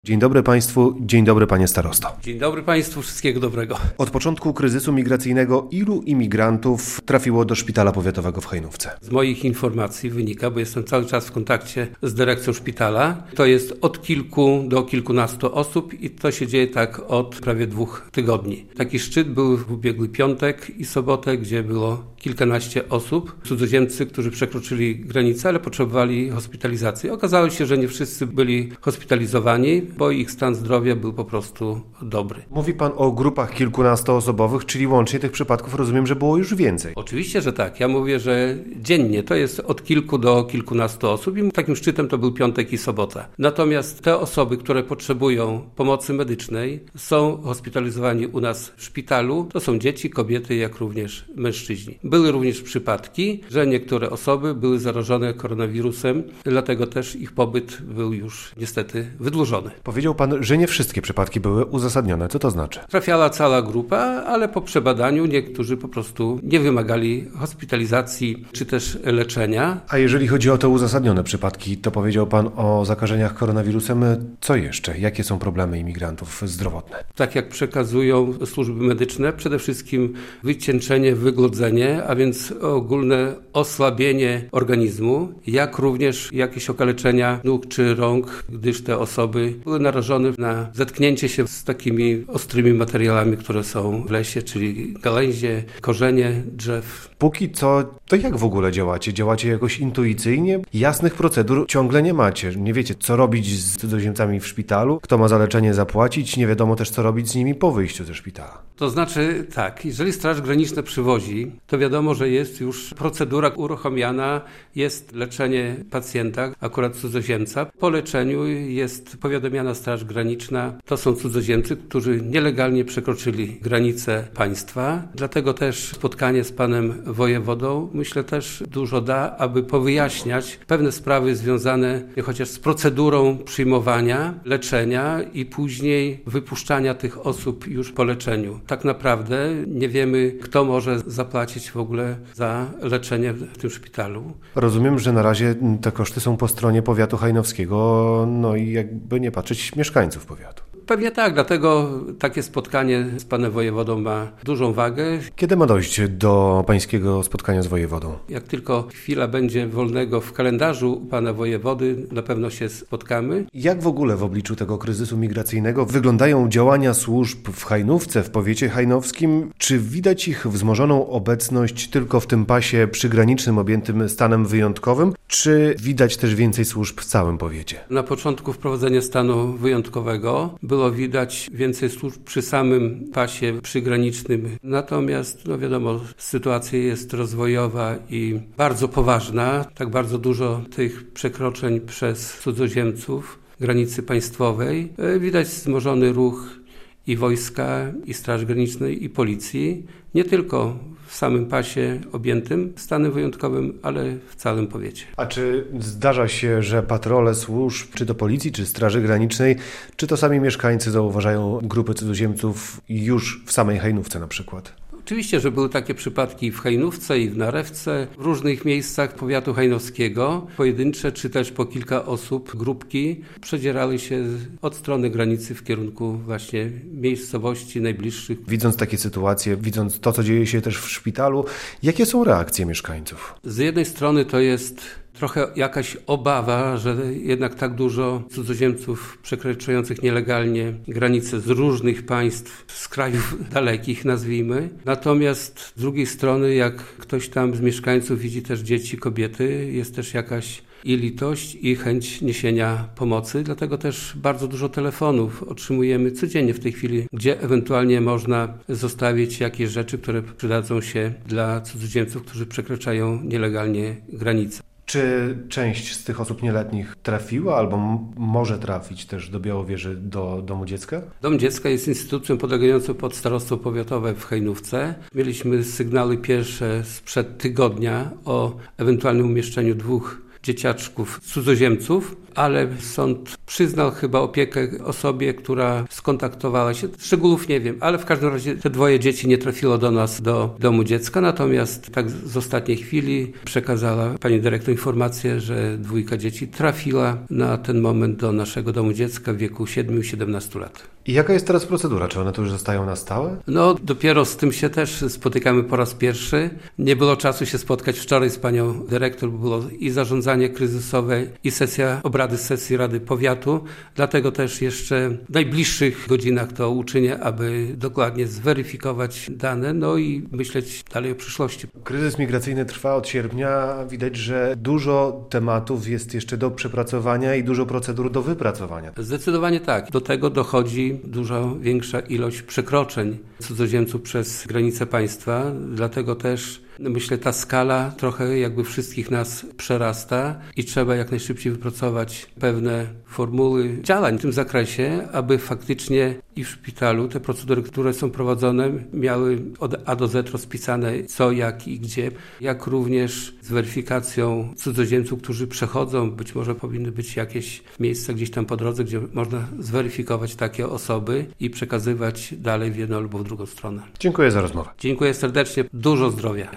Dzień dobry Państwu, dzień dobry Panie Starosto. Dzień dobry Państwu, wszystkiego dobrego. Od początku kryzysu migracyjnego ilu imigrantów trafiło do szpitala powiatowego w Hajnówce? Z moich informacji wynika, bo jestem cały czas w kontakcie z dyrekcją szpitala, to jest od kilku do kilkunastu osób i to się dzieje tak od prawie 2 tygodni. Taki szczyt był w ubiegły piątek i sobotę, gdzie było kilkanaście osób, cudzoziemcy, którzy przekroczyli granicę, ale potrzebowali hospitalizacji. Okazało się, że nie wszyscy byli hospitalizowani, bo ich stan zdrowia był po prostu dobry. Mówi Pan o grupach kilkunastoosobowych, czyli łącznie tych przypadków rozumiem, że było już więcej. Oczywiście, że tak. Ja mówię, że dziennie to jest od kilku do kilkunastu osób i takim szczytem to był piątek i sobota. Natomiast te osoby, które potrzebują pomocy medycznej, są hospitalizowani u nas w szpitalu. To są dzieci, kobiety, jak również mężczyźni. Były również przypadki, że niektóre osoby były zarażone koronawirusem, dlatego też ich pobyt był już niestety wydłużony. Powiedział Pan, że nie wszystkie przypadki były uzasadnione. Co to znaczy? Trafiała cała grupa, ale po przebadaniu niektórzy po prostu nie wymagali hospitalizacji czy też leczenia. A jeżeli chodzi o te uzasadnione przypadki, to powiedział Pan o zakażeniach koronawirusem. Co jeszcze? Jakie są problemy imigrantów zdrowotne? Tak jak przekazują służby medyczne, przede wszystkim wycieńczenie, wygłodzenie, a więc ogólne osłabienie organizmu, jak również jakieś okaleczenia nóg czy rąk, gdyż te osoby były narażone na zetknięcie się z takimi ostrymi materiałami, które są w lesie, czyli gałęzie, korzenie drzew. Póki co, to jak w ogóle działacie? Działacie jakoś intuicyjnie? Jasnych procedur ciągle nie macie. Nie wiecie, co robić z cudzoziemcami w szpitalu, kto ma za leczenie zapłacić, nie wiadomo też, co robić z nimi po wyjściu ze szpitala. To znaczy tak, jeżeli Straż Graniczna przywozi, to wiadomo, że jest już procedura uruchamiana, jest leczenie pacjenta, akurat cudzoziemca. Po leczeniu jest powiadamiana Straż Graniczna. To są cudzoziemcy, którzy nielegalnie przekroczyli granice państwa. Dlatego też spotkanie z panem wojewodą, myślę, też dużo da, aby powyjaśniać pewne sprawy związane chociaż z procedurą przyjmowania, leczenia i później wypuszczania tych osób już po leczeniu. Tak naprawdę nie wiemy, kto może zapłacić w ogóle za leczenie w tym szpitalu. Rozumiem, że na razie te koszty są po stronie powiatu hajnowskiego, no i jakby nie patrzeć mieszkańców powiatu. Pewnie tak, dlatego takie spotkanie z panem wojewodą ma dużą wagę. Kiedy ma dojść do pańskiego spotkania z wojewodą? Jak tylko chwila będzie wolnego w kalendarzu u pana wojewody, na pewno się spotkamy. Jak w ogóle w obliczu tego kryzysu migracyjnego wyglądają działania służb w Hajnówce, w powiecie hajnowskim? Czy widać ich wzmożoną obecność tylko w tym pasie przygranicznym objętym stanem wyjątkowym? Czy widać też więcej służb w całym powiecie? Na początku wprowadzenia stanu wyjątkowego było widać więcej służb przy samym pasie przygranicznym. Natomiast, wiadomo, sytuacja jest rozwojowa i bardzo poważna. Tak bardzo dużo tych przekroczeń przez cudzoziemców granicy państwowej. Widać wzmożony ruch i wojska, i Straży Granicznej, i policji. Nie tylko w samym pasie objętym stanem wyjątkowym, ale w całym powiecie. A czy zdarza się, że patrole służb, czy to policji, czy Straży Granicznej, czy to sami mieszkańcy zauważają grupy cudzoziemców już w samej Hajnówce na przykład? Oczywiście, że były takie przypadki w Hajnówce i w Narewce, w różnych miejscach powiatu hajnowskiego. Pojedyncze, czy też po kilka osób, grupki przedzierały się od strony granicy w kierunku właśnie miejscowości najbliższych. Widząc takie sytuacje, widząc to, co dzieje się też w szpitalu, jakie są reakcje mieszkańców? Z jednej strony to jest trochę jakaś obawa, że jednak tak dużo cudzoziemców przekraczających nielegalnie granice z różnych państw, z krajów dalekich nazwijmy. Natomiast z drugiej strony, jak ktoś tam z mieszkańców widzi też dzieci, kobiety, jest też jakaś i litość, i chęć niesienia pomocy. Dlatego też bardzo dużo telefonów otrzymujemy codziennie w tej chwili, gdzie ewentualnie można zostawić jakieś rzeczy, które przydadzą się dla cudzoziemców, którzy przekraczają nielegalnie granice. Czy część z tych osób nieletnich trafiła albo może trafić też do Białowieży, do Domu Dziecka? Dom Dziecka jest instytucją podlegającą pod starostwo powiatowe w Hajnówce. Mieliśmy sygnały pierwsze sprzed tygodnia o ewentualnym umieszczeniu 2 dzieciaczków cudzoziemców. ale sąd przyznał chyba opiekę osobie, która skontaktowała się. Szczegółów nie wiem, ale w każdym razie te 2 dzieci nie trafiło do nas, do domu dziecka, natomiast tak z ostatniej chwili przekazała pani dyrektor informację, że 2 dzieci trafiła na ten moment do naszego domu dziecka w wieku 7 i 17 lat. I jaka jest teraz procedura? Czy one tu już zostają na stałe? No, dopiero z tym się też spotykamy po raz pierwszy. Nie było czasu się spotkać wczoraj z panią dyrektor, było i zarządzanie kryzysowe, i obrady sesji Rady Powiatu. Dlatego też jeszcze w najbliższych godzinach to uczynię, aby dokładnie zweryfikować dane, no i myśleć dalej o przyszłości. Kryzys migracyjny trwa od sierpnia. Widać, że dużo tematów jest jeszcze do przepracowania i dużo procedur do wypracowania. Zdecydowanie tak. Do tego dochodzi dużo większa ilość przekroczeń cudzoziemców przez granice państwa, dlatego też myślę, ta skala trochę jakby wszystkich nas przerasta i trzeba jak najszybciej wypracować pewne formuły działań w tym zakresie, aby faktycznie i w szpitalu te procedury, które są prowadzone, miały od A do Z rozpisane co, jak i gdzie, jak również z weryfikacją cudzoziemców, którzy przechodzą. Być może powinny być jakieś miejsca gdzieś tam po drodze, gdzie można zweryfikować takie osoby i przekazywać dalej w jedną albo w drugą stronę. Dziękuję za rozmowę. Dziękuję serdecznie. Dużo zdrowia.